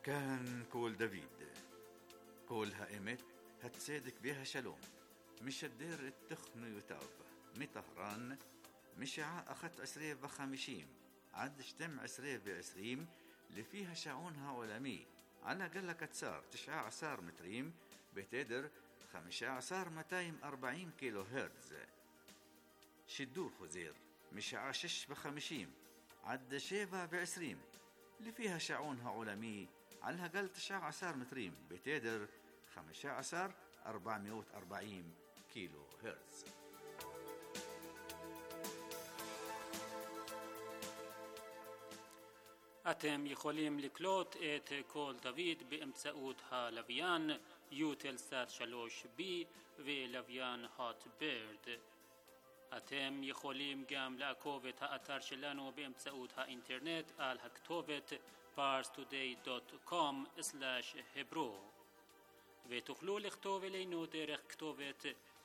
كان كول دافيد كول هائمت هتصدق بها شلوم مش الدير التخن يتاب مطهران مشاع أخت 20 عد شتم 20 اللي فيها شعونها عالمي على قلة كتسار 19 متريم بتدر 15,240 كيلو هرتز. شدور خزير مشاع 56 عد 27 اللي فيها شعونها عالمي على قل 19 متريم بتدر 15,440 كيلو هرتز. אתם יכולים לקלוט את קול דוד באמצעות הלוויין יוטלסאט 3B ולוויין הוטברד. אתם יכולים גם לעקוב את האתר שלנו באמצעות האינטרנט על הכתובת parstoday.com/hebro ותוכלו לכתוב אלינו דרך כתובת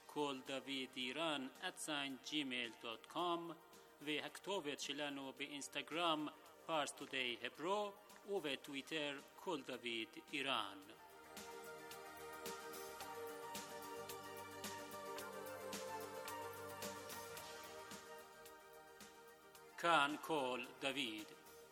koldavidiran@gmail.com והכתובת שלנו באינסטגרם parstoday hebro ובטוויטר כל דוד איראן. כאן כל דוד.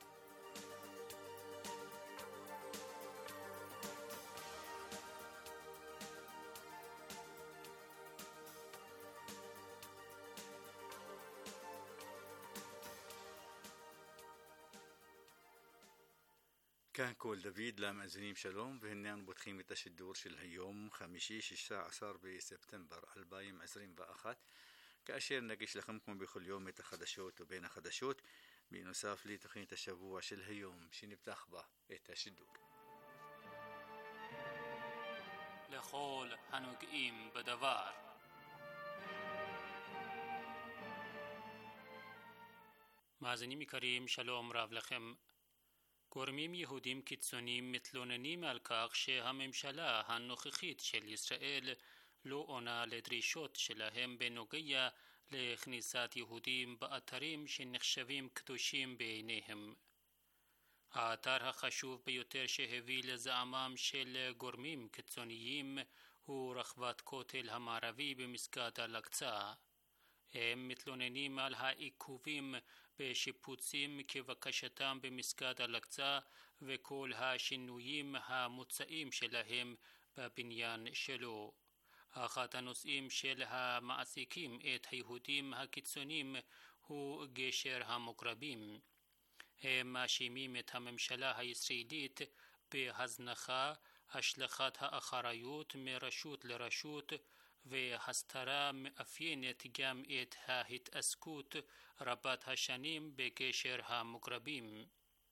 كان كول دافيد لامأزنين شلوم وهنان بطخيم التشدور شل هيوم خميشي 16 بسبتمبر 2021 كأشير نقش لخمكم بكل يوم تخدشوت وبين خدشوت بنصاف لي تخين الشبوع شل هيوم شين بتخبى التشدور לכל הנוגעים בדבר. מאזינים יקרים, שלום רב לכם. גורמים יהודים קיצוניים מתלוננים על כך שהממשלה הנוכחית של ישראל לא עונה לדרישות שלהם בנוגע לכניסת יהודים באתרים שנחשבים קדושים בעיניהם. האתר החשוב ביותר שהביא לזעמם של גורמים קיצוניים הוא רחבת כותל המערבי במסגד אל-אקצא. הם מתלוננים על העיכובים בשיפוצים כבקשתם במסגד אל-אקצא וכל השינויים המוצעים שלהם בבניין שלו. אחד הנושאים של המעסיקים את היהודים הקיצוניים הוא גשר המוגרבים. הם מאשימים את הממשלה הישראלית בהזנחה, השלכת האחריות מרשות לרשות והסתרה מאפיינת גם את ההתעסקות רבת השנים בגשר המוגרבים.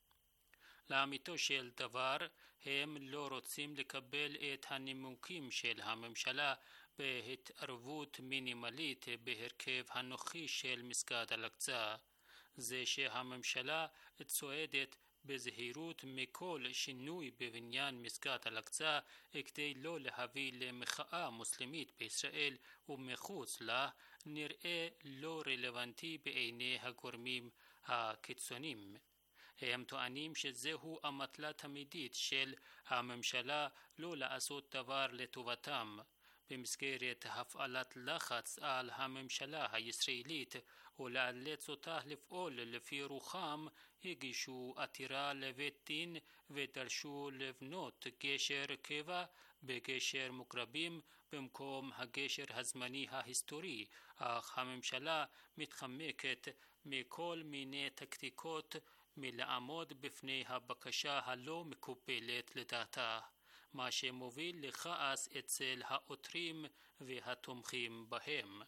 לאמיתו של דבר, הם לא רוצים לקבל את הנימוקים של הממשלה בהתערבות מינימלית בהרכב הנוכחי של מסגד אל-אקצא. זה שהממשלה צועדת בזהירות מכל שינוי בבניין מסגד אל-אקצא כדי לא להביא למחאה מוסלמית בישראל ומחוץ לה נראה לא רלוונטי בעיני הגורמים הקיצוניים. הם טוענים שזהו המטלה תמידית של הממשלה לא לעשות דבר לטובתם. במסגרת הפעלת לחץ על הממשלה הישראלית ולאלץ אותה לפעול לפי רוחם, הגישו עתירה לבית דין ודרשו לבנות גשר קבע בגשר מוגרבים במקום הגשר הזמני ההיסטורי, אך הממשלה מתחמקת מכל מיני טקטיקות מלעמוד בפני הבקשה הלא מקובלת לדעתה, מה שמוביל לכעס אצל העותרים והתומכים בהם.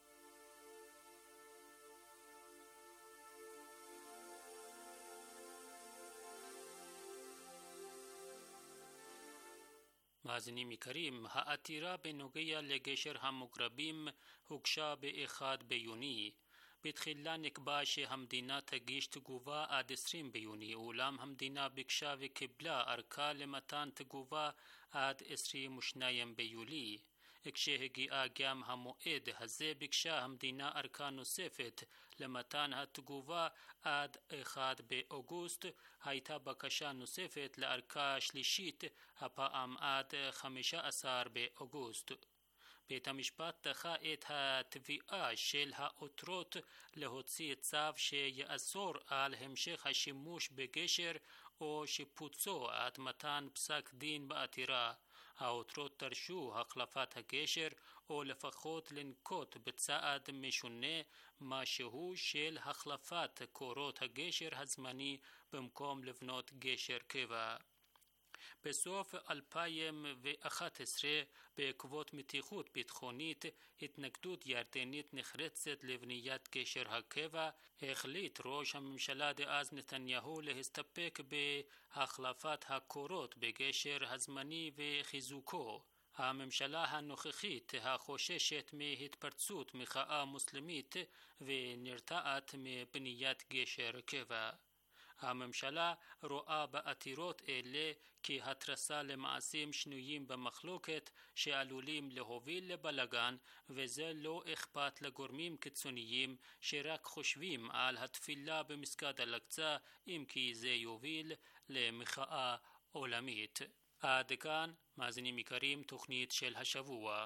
מאזינים יקרים, העתירה בנוגע לגשר המוגרבים הוגשה ב-1 ביוני. בתחילה נקבע שהמדינה תגיש תגובה עד 20 ביוני, אולם המדינה ביקשה וקיבלה ארכה למתן תגובה עד 22 ביולי. כשהגיעה גם המועד הזה ביקשה המדינה ארכה נוספת למתן התגובה עד 1 באוגוסט. הייתה בקשה נוספת לארכה שלישית, הפעם עד 15 באוגוסט. בית המשפט דחה את התביעה של העותרות להוציא צו שיאסור על המשך השימוש בגשר או שיפוצו עד מתן פסק דין בעתירה. העותרות דרשו החלפת הגשר או לפחות לנקוט בצעד משונה משהו של החלפת קורות הגשר הזמני במקום לבנות גשר קבע. בסוף 2011 בעקבות מתיחות ביטחונית, התנגדות ירדנית נחרצת לבניית גשר הקבע, החליט ראש הממשלה דאז נתניהו להסתפק בהחלפת הקורות בגשר הזמני וחיזוקו. הממשלה הנוכחית החוששת מהתפרצות מחאה מוסלמית ונרתעת מבניית גשר קבע. הממשלה רואה בעתירות אלה כהתרסה למעשים שנויים במחלוקת שעלולים להוביל לבלגן, וזה לא אכפת לגורמים קיצוניים שרק חושבים על התפילה במסגד אל-אקצא, אם כי זה יוביל למחאה עולמית. עד כאן, מאזינים יקרים, תוכנית של השבוע.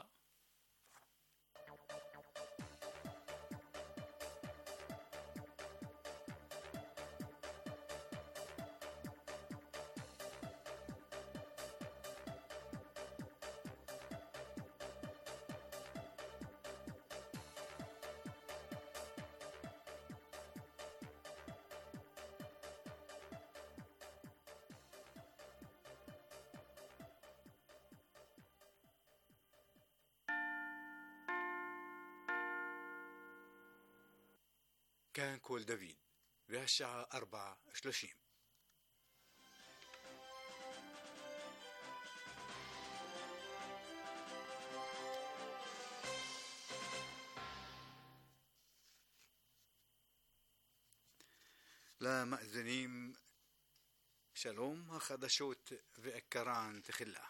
كان كول دافيد והשעה 4:30. למאזינים שלום, החדשות ועיקרן תחילה.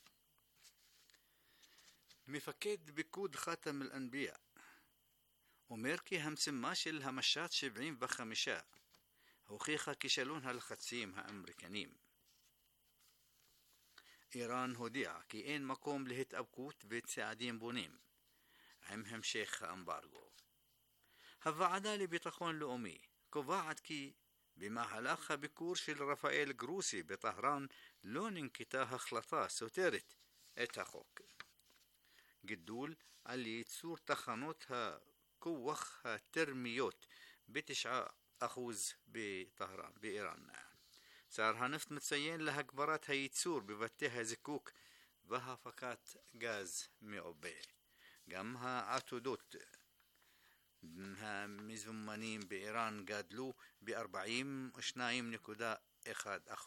מפקד פיקוד חאתם אל-אנבייה אומר כי המשימה של המשט 75 הוכיחה כישלון הלחצים האמריקנים. איראן הודיעה כי אין מקום להתאבקות וצעדים בונים עם המשך האמברגו. הוועדה לביטחון לאומי קובעת כי במהלך הביקור של רפאל גרוסי בטהרן לא ננקטה החלטה סותרת את החוק. גידול על ייצור תחנות הכוח הטרמיות ב9% בטהרן, באיראן. שר הנפט מציין להגברת הייצור בבתי הזיקוק והפקת גז מעובה. גם העתודות המזומנים באיראן גדלו ב-42.1%.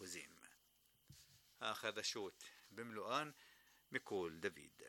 החדשות במלואן מקול דוד.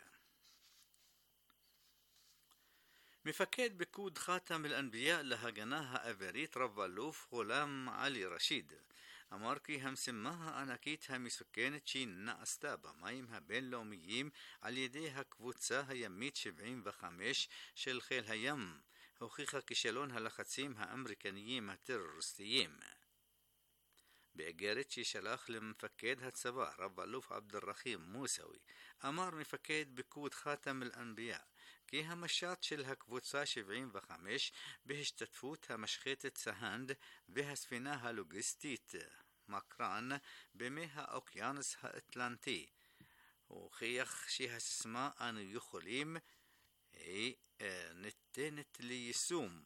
מפקד פיקוד חאתם אל-אנבייה להגנה האווירית רב-אלוף ג'ולאם עלי רשיד אמר כי המשימה הענקית המסוכנת שנעשתה במים הבינלאומיים על ידי הקבוצה הימית 75 של חיל הים הוכיחה כישלון הלחצים האמריקניים הטרוריסטיים. באיגרת ששלח למפקד הצבא רב-אלוף עבד אל-רחים מוסאווי אמר מפקד פיקוד חאתם אל-אנבייה כי המשט של הקבוצה 75 בהשתתפות המשחטת סהנד והספינה הלוגיסטית מקרן במי האוקיינוס האטלנטי הוכיח שהסיסמה אנו יכולים היא ניתנת ליישום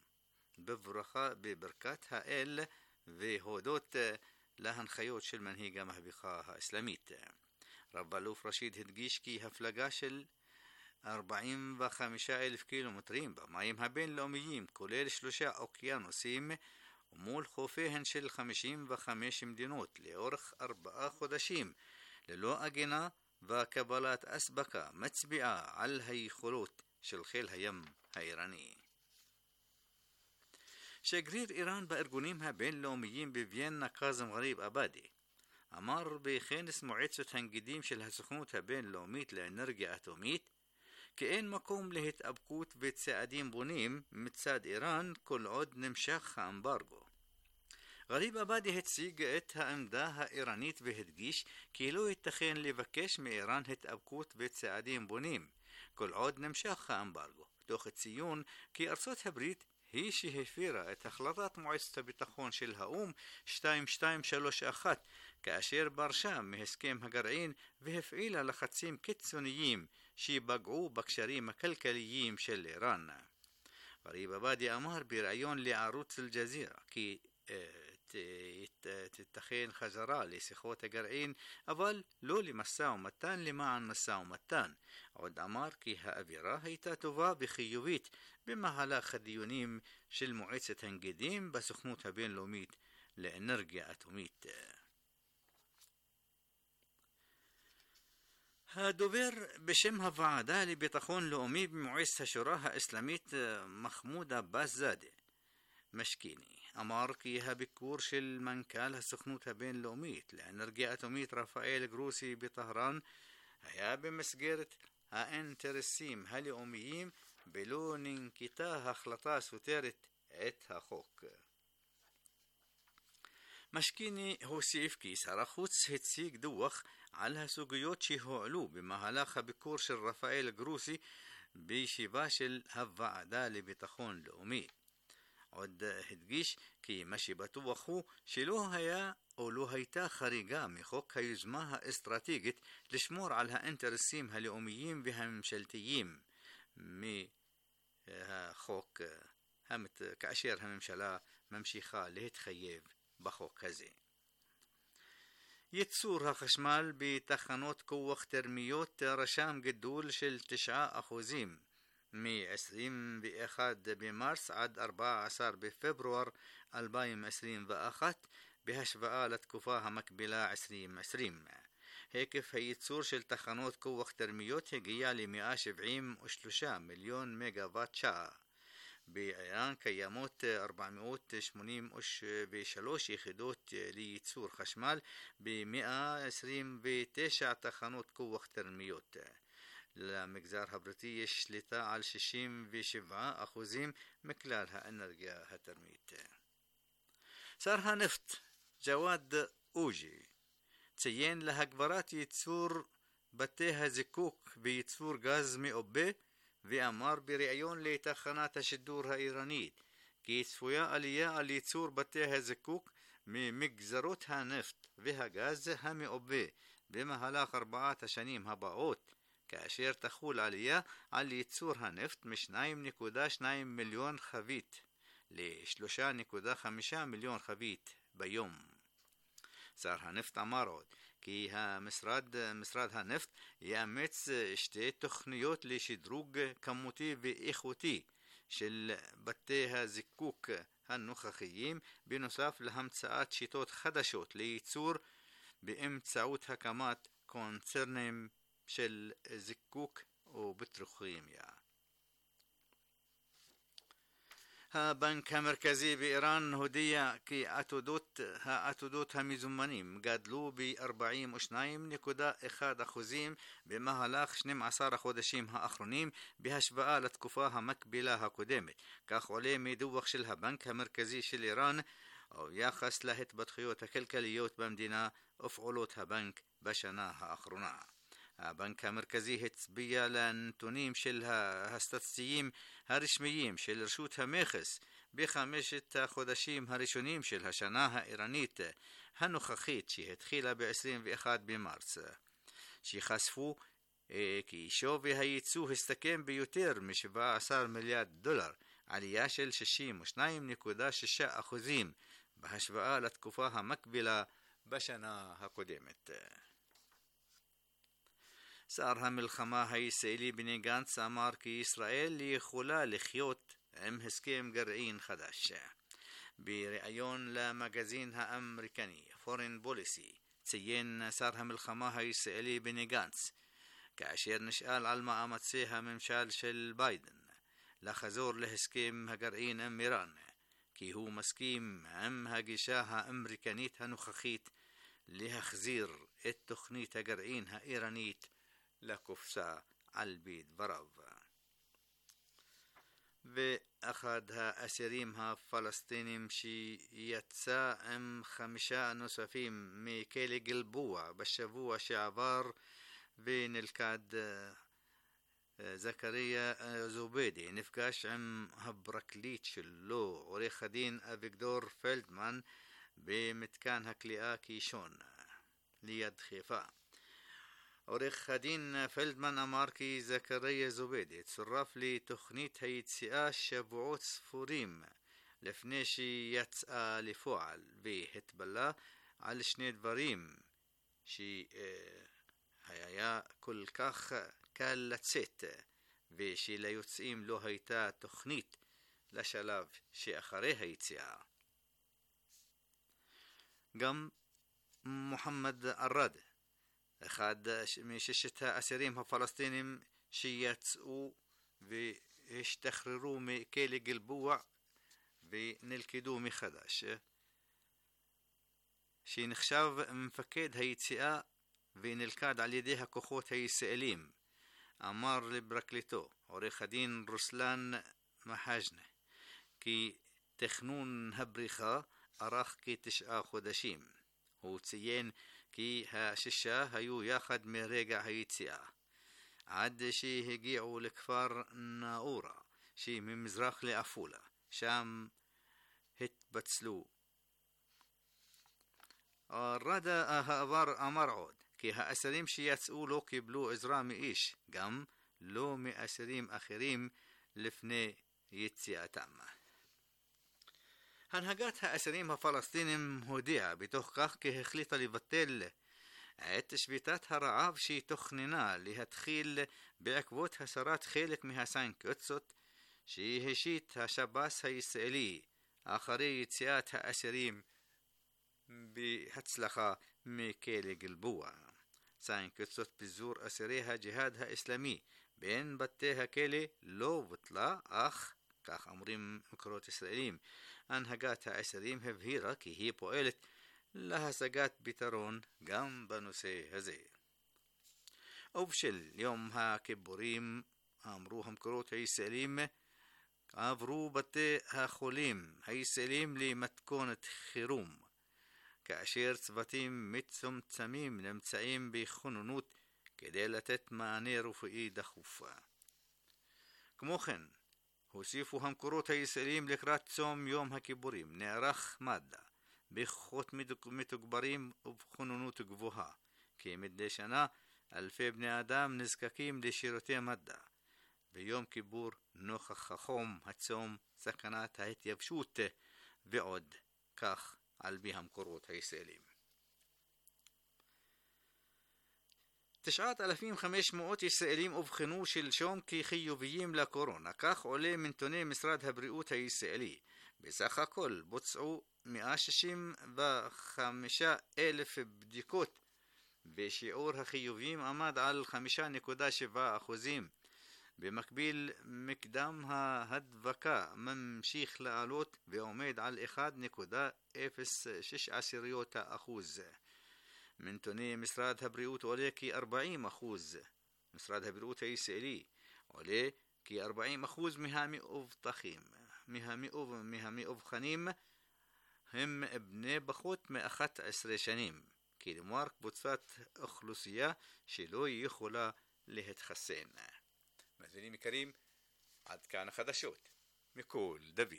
בברכת האל והודות להנחיות של מנהיג המהפכה האסלאמית. רב אלוף רשיד הדגיש כי הפלגה של 45,000 קילומטרים במים הבינלאומיים כולל 3 אוקיינוסים ומול חופיהן של 55 מדינות לאורך 4 חודשים ללא הגנה וקבלת אספקה מצביעה על היכולות של חיל הים האיראני. שגריר איראן בארגונים הבינלאומיים בוויינה קאזם גריב עבאדי אמר בכנס מועצת הנגידים של הסוכנות הבינלאומית לאנרגיה אטומית כי אין מקום להתאבקות וצעדים בונים מצד איראן כל עוד נמשך האמברגו. גריב עבאדי הציג את העמדה האיראנית והדגיש כי לא ייתכן לבקש מאיראן התאבקות וצעדים בונים כל עוד נמשך האמברגו, תוך ציון כי ארצות הברית היא שהפירה את החלטת מועצת הביטחון של האו"ם 2231 כאשר ברשה מהסכם הגרעין והפעילה לחצים קיצוניים שפגעו בקשרים הכלכליים של איראן. גריב עבאדי אמר בראיון לערוץ אל-ג'זירה כי תיתכן חזרה לשיחות הגרעין אבל לא למשא ומתן למען משא ומתן. עוד אמר כי האווירה הייתה טובה וחיובית במהלך הדיונים של מועצת הנגידים בסוכנות הבינלאומית לאנרגיה אטומית. הדובר בשם הוועדה לביטחון לאומי במועצת השורא האסלאמית מחמוד עבאס זאדה משקיני אמר כי הביקור של מנכ"ל הסוכנות הבינלאומית לאנרגיה אטומית רפאל גרוסי בטהרן היה במסגרת האינטרסים הלאומיים ולא ננקטה החלטה סותרת את החוק. משקיני הוסיף כי שר החוץ הציג דוח על הסוגיות שהועלו במהלך הביקור של רפאל גרוסי בישיבה של הוועדה לביטחון לאומי. עוד הדגיש כי מה שבטוח הוא שלא היה או לא הייתה חריגה מחוק היוזמה האסטרטגית לשמור על האינטרסים הלאומיים והממשלתיים מהחוק כאשר הממשלה ממשיכה להתחייב בחוק הזה. ייצור החשמל בתחנות כוח תרמיות רשם גידול של 9% מ-21 במרס עד 14 בפברואר 2021 בהשוואה לתקופה המקבילה 2020. היקף הייצור של תחנות כוח תרמיות הגיע ל-173 מיליון מגוואט שעה. באיראן קיימות 483 יחידות לייצור חשמל ב-129 תחנות כוח תרמיות. למגזר הפרטי יש שליטה על 67% מכלל האנרגיה התרמית. שר הנפט ג'וואד אוג'י ציין להגברת ייצור בתי הזיקוק וייצור גז מעובה ואמר בראיון לתחנת השידור האיראנית כי צפויה עלייה על ייצור בתי הזיקוק ממגזרות הנפט והגז המעובה במהלך 4 השנים הבאות כאשר תחול עלייה על ייצור הנפט מ-2.2 מיליון חבית ל-3.5 מיליון חבית ביום. שר הנפט אמר עוד כי משרד הנפט יאמץ 2 תוכניות לשדרוג כמותי ואיכותי של בתי הזיקוק הנוכחיים בנוסף להמצאת שיטות חדשות לייצור באמצעות הקמת קונצרנים של זיקוק ובטרוכימיה. הבנק המרכזי באיראן הודיע כי העתודות המזומנים גדלו ב-42.1% במהלך 12 החודשים האחרונים בהשוואה לתקופה המקבילה הקודמת. כך עולה מדוח של הבנק המרכזי של איראן או יחס להתפתחויות הכלכליות במדינה ופעולות הבנק בשנה האחרונה. הבנק המרכזי הצביע לנתונים של הסטטיסטיים הרשמיים של רשות המכס ב5 החודשים הראשונים של השנה האיראנית הנוכחית שהתחילה ב-21 במרס, שחשפו כי שווי הייצוא הסתכם ביותר מ-17 מיליארד דולר, עלייה של 62.6% בהשוואה לתקופה המקבילה בשנה הקודמת. שר המלחמה הישראלי בני גנץ אמר כי ישראל יכולה לחיות עם הסכם גרעין חדש. בראיון למגזין האמריקני Foreign Policy ציין שר המלחמה הישראלי בני גנץ כאשר נשאל על מאמצי הממשל של ביידן לחזור להסכם הגרעין עם איראן כי הוא מסכים עם הגישה האמריקנית הנוכחית להחזיר את תוכנית הגרעין האיראנית לקופסה על פי דבריו. ואחד האסירים הפלסטינים שיצא עם 5 נוספים מכלא גלבוע בשבוע שעבר ונלכד זכריה זוביידי נפגש עם הפרקליט שלו עורך הדין אביגדור פלדמן במתקן הכליאה קישון ליד חיפה. עורך הדין פלדמן אמר כי זכריה זוביידי צורף לתוכנית היציאה שבועות ספורים לפני שיצאה לפועל והתבלה על 2 דברים שהיה כל כך קל לצאת ושליוצאים לא הייתה תוכנית לשלב שאחרי היציאה. גם מוחמד ערד אחד מ6 האסירים הפלסטינים שיצאו והשתחררו מכלא גלבוע ונלכדו מחדש שנחשב מפקד היציאה ונלכד על ידי הכוחות הישראלים אמר לפרקליטו עורך הדין רוסלן מחאג'נה כי תכנון הבריחה ארך כ9 חודשים. הוא ציין כי 6 היו יחד מרגע היציאה עד שהגיעו לכפר נאורה שממזרח לעפולה, שם התבצלו. רדה העבר אמר עוד כי האסירים שיצאו לא קיבלו עזרה מאיש, גם לא מאסירים אחרים לפני יציאתם. הנהגת האסירים הפלסטינים הודיעה בתוך כך כי החליטה לבטל את שביתת הרעב שתוכננה להתחיל בעקבות הסרת חלק מהסנקציות שהשית השב"ס הישראלי אחרי יציאת האסירים בהצלחה מכלא גלבוע. סנקציות פיזור אסירי הג'יהאד האסלאמי בין בתי הכלא לא בוטלה, אך כך אומרים מקורות ישראלים הנהגת האסירים הבהירה כי היא פועלת להשגת פתרון גם בנושא הזה. ובשל יום הכיפורים אמרו המקורות הישראלים עברו בתי החולים הישראלים למתכונת חירום כאשר צוותים מצומצמים נמצאים בכוננות כדי לתת מענה רפואי דחוף. כמו כן הוסיפו המקורות הישראלים לקראת צום יום הכיפורים נערך מד"א בכוחות מתוגברים ובכוננות גבוהה כי מדי שנה אלפי בני אדם נזקקים לשירותי מד"א ביום כיפור נוכח החום, הצום, סכנת ההתייבשות ועוד, כך על פי המקורות הישראלים. 9,500 ישראלים אובחנו שלשום כחיוביים לקורונה, כך עולה מנתוני משרד הבריאות הישראלי. בסך הכל בוצעו 165,000 בדיקות ושיעור החיוביים עמד על 5.7%. במקביל מקדם ההדבקה ממשיך לעלות ועומד על 1.06%. מנתוני משרד הבריאות עולה כי 40%. משרד הבריאות הישראלי עולה כי 40% מהמאובחנים הם בני פחות מ-11 שנים, כלומר קבוצת אוכלוסייה שלא יכולה להתחסן. מאזינים יקרים, עד כאן החדשות מכל דוד.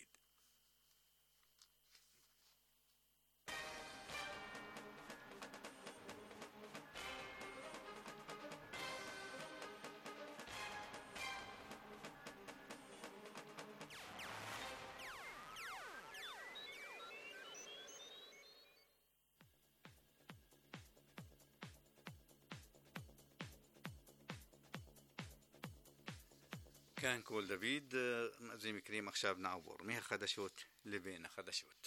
כאן כל דוד, מאזינים יקרים, עכשיו נעבור מהחדשות לבין החדשות.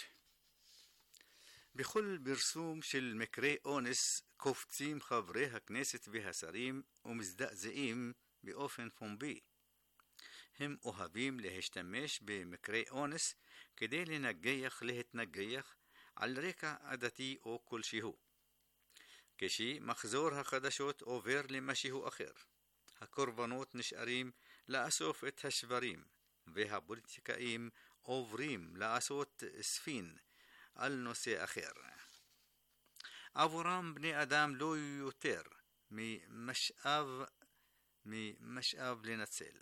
בכל פרסום של מקרי אונס קופצים חברי הכנסת והשרים ומזדעזעים באופן פומבי. הם אוהבים להשתמש במקרי אונס כדי להתנגח על רקע עדתי או כלשהו. כשמחזור החדשות עובר למשהו אחר, הקורבנות נשארים לאסוף את השברים, והפוליטיקאים עוברים לעשות ספין על נושא אחר. עבורם בני אדם לא יותר ממשאב לנצל.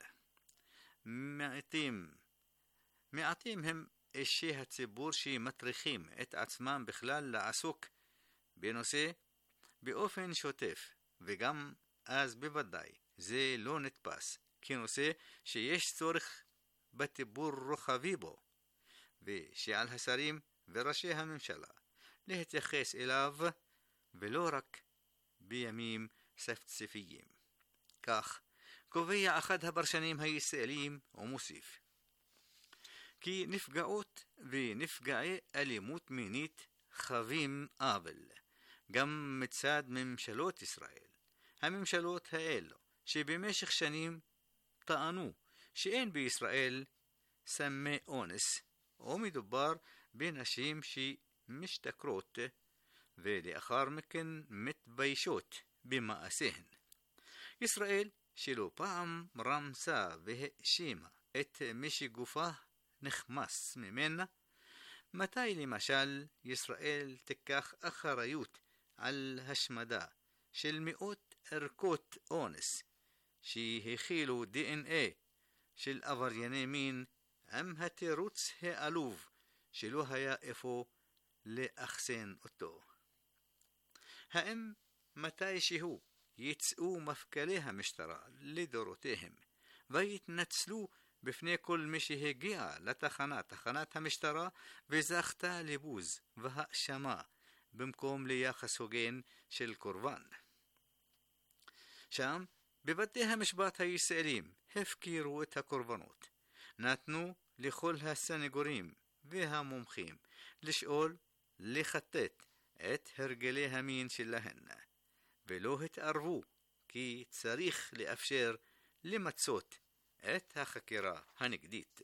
מעטים הם אישי הציבור שמטריחים את עצמם בכלל לעסוק בנושא באופן שוטף, וגם אז בוודאי זה לא נתפס כנושא שיש צורך בטיפול רוחבי בו, ושעל השרים וראשי הממשלה להתייחס אליו ולא רק בימים ספציפיים. כך קובע אחד הפרשנים הישראלים ומוסיף כי נפגעות ונפגעי אלימות מינית חווים עוול גם מצד ממשלות ישראל. הממשלות האלו שבמשך שנים טענו שאין בישראל סמי אונס, או מדובר בנשים שמשתכרות ולאחר מכן מתביישות במעשיהן. ישראל שלא פעם רמסה והאשימה את מי שגופה נחמס ממנה. מתי למשל ישראל תיקח אחריות על השמדה של מאות ערכות אונס שהכילו DNA של עברייני מין עם התירוץ העלוב שלא היה איפה לאחסן אותו? האם מתישהו יצאו מפכ"לי המשטרה לדורותיהם ויתנצלו בפני כל מי שהגיע תחנת המשטרה וזכתה לבוז והאשמה במקום ליחס הוגן של קורבן? שם בבתי המשפט הישראלים הפקירו את הקורבנות, נתנו לכל הסנגורים והמומחים לשאול, לחטט את הרגלי המין שלהן, ולא התערבו כי צריך לאפשר למצות את החקירה הנגדית.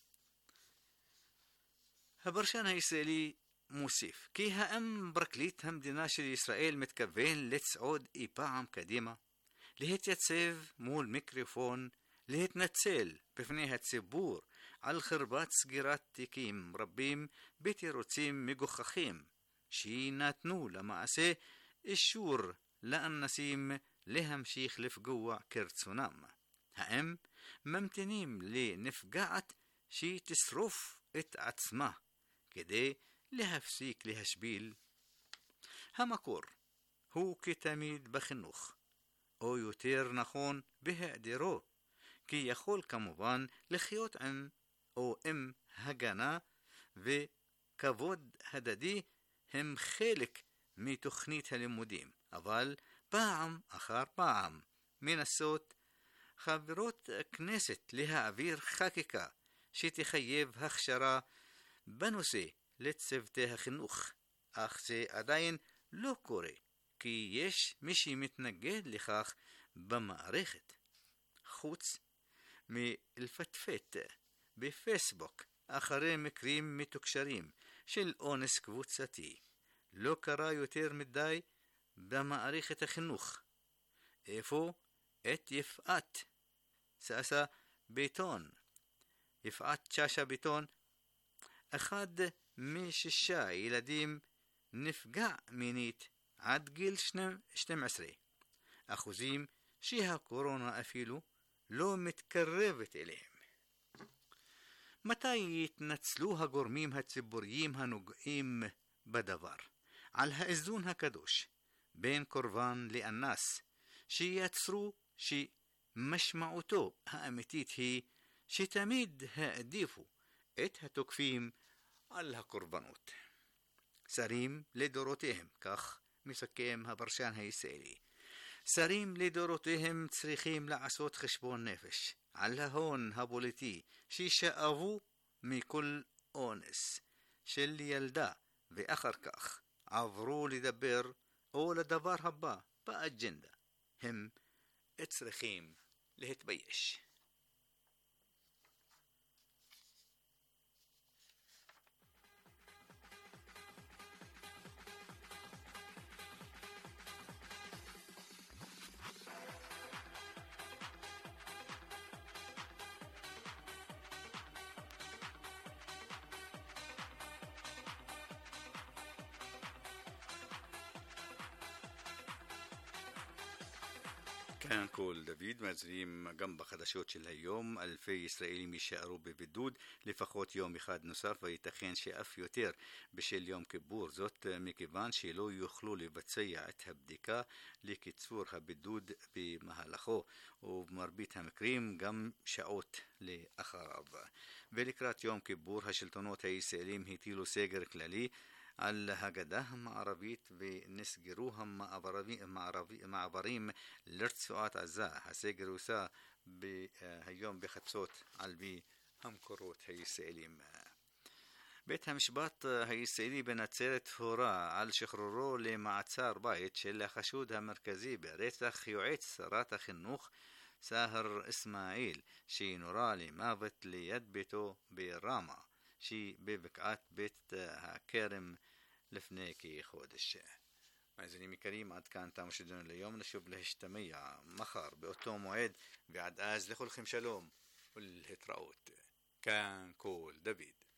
הפרשן הישראלי מוסיף כי האם פרקליט המדינה של ישראל מתכוון לצעוד אי פעם קדימה, להתייצב מול מיקרופון, להתנצל בפני הציבור על חרבת סגירת תיקים רבים בתירוצים מגוחכים שנתנו למעשה אישור לאנסים להמשיך לפגוע כרצונם? האם ממתינים לנפגעת שתשרוף את עצמה כדי להפסיק להשפיל? המקור הוא כתמיד בחינוך, או יותר נכון בהיעדרו, כי יכול כמובן לחיות עם הגנה וכבוד הדדי הם חלק מתוכנית הלימודים, אבל פעם אחר פעם מנסות חברות הכנסת להעביר חקיקה שתחייב הכשרה בנושא לצוותי החינוך, אך זה עדיין לא קורה, כי יש מי שמתנגד לכך במערכת. חוץ מלפטפט בפייסבוק אחרי מקרים מתוקשרים של אונס קבוצתי, לא קרה יותר מדי במערכת החינוך. איפה את יפעת שאשא ביטון, אחד מ6 ילדים נפגע מינית עד גיל 12, אחוזים שהקורונה אפילו לא מתקרבת אליהם. מתי יתנצלו הגורמים הציבוריים הנוגעים בדבר על האיזון הקדוש בין קורבן לאנס, שיצרו שמשמעותו האמיתית היא שתמיד העדיפו את התוקפים על הקורבנות? שרים לדורותיהם, כך מסכם הפרשן הישראלי, שרים לדורותיהם צריכים לעשות חשבון נפש על ההון הפוליטי ששאבו מכל אונס של ילדה, ואחר כך עברו לדבר או לדבר הבא באג'נדה. הם צריכים להתבייש. كان كول دافيد مازريم جنب خدشوت של היום. אלפי ישראלים יישארו בבידוד לפחות יום אחד נוסף וייתכן שאף יותר בשל יום כיפור, זאת מכיוון שלא יוכלו לבצע את הבדיקה לקיצור הבידוד במהלכו ובמרבית המקרים גם שעות לאחריו. ולקראת יום כיפור השלטונות הישראלים הטילו סגר כללי על הגדה המערבית ונסגרו המעברים לרצועת עזה. הסגר הוסע היום בחצות על פי המקורות הישראלים. בית המשפט הישראלי בנצרת הורה על שחרורו למעצר בית של החשוד המרכזי ברצח יועץ שרת החינוך סאהר אסמאעיל שנורה למוות ליד ביתו ברמה שבבקעת בית הכרם לפני כחודש. מאזינים יקרים, עד כאן תם שידורנו ליום. נשוב להשתמע מחר באותו מועד, ועד אז לכולכם שלום ולהתראות. כאן כל דוד.